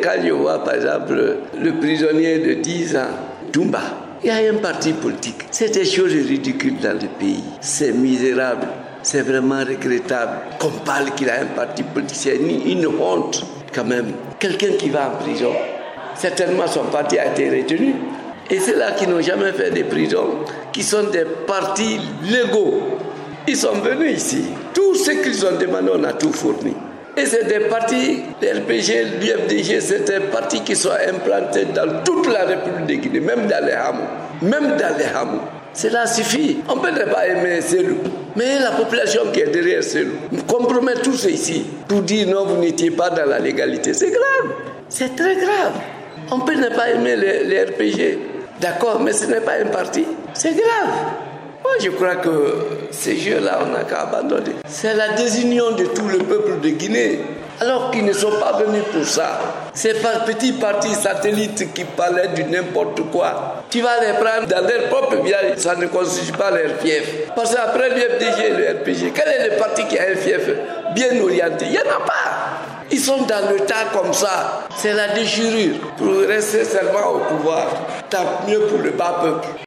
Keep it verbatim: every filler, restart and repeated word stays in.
quand je vois par exemple le prisonnier de dix ans, Toumba, il y a un parti politique. C'est des choses ridicules dans le pays. C'est misérable. C'est vraiment regrettable qu'on parle qu'il a un parti politique. C'est une, une honte quand même. Quelqu'un qui va en prison, certainement son parti a été retenu. Et c'est là qui n'ont jamais fait de prison, qui sont des partis légaux. Ils sont venus ici. Tout ce qu'ils ont demandé, on a tout fourni. Et c'est des partis, le R P G, l'U F D G, c'est des partis qui sont implantés dans toute la République de Guinée, même dans les hameaux. Même dans les hameaux. Cela suffit. On ne peut pas aimer Selou. Mais la population qui est derrière Selou compromet tous ici pour dire non, vous n'étiez pas dans la légalité. C'est grave. C'est très grave. On peut ne pas aimer les, les R P G. D'accord, mais ce n'est pas un parti. C'est grave. Moi, je crois que ces jeux-là, on n'a qu'à abandonner. C'est la désunion de tout le peuple de Guinée. Alors qu'ils ne sont pas venus pour ça. Ces petits partis satellites qui parlaient de n'importe quoi, tu vas les prendre dans leur propre village, ça ne constitue pas leur fief. Parce qu'après l'U F D G et le R P G, quel est le parti qui a un fief bien orienté? Il n'y en a pas. Ils sont dans le tas comme ça. C'est la déchirure pour rester seulement au pouvoir. Tant mieux pour le bas peuple.